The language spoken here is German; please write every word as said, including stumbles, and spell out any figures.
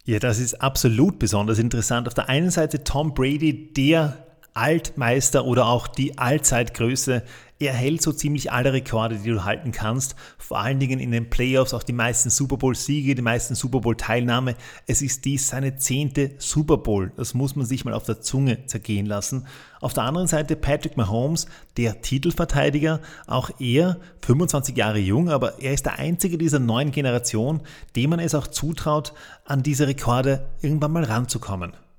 Ja, das ist absolut besonders interessant. Auf der einen Seite Tom Brady, der Altmeister oder auch die Allzeitgröße. Er hält so ziemlich alle Rekorde, die du halten kannst. Vor allen Dingen in den Playoffs auch die meisten Super Bowl-Siege, die meisten Super Bowl-Teilnahme. Es ist dies seine zehnte Super Bowl. Das muss man sich mal auf der Zunge zergehen lassen. Auf der anderen Seite Patrick Mahomes, der Titelverteidiger. Auch er, fünfundzwanzig Jahre jung, aber er ist der einzige dieser neuen Generation, dem man es auch zutraut, an diese Rekorde irgendwann mal ranzukommen.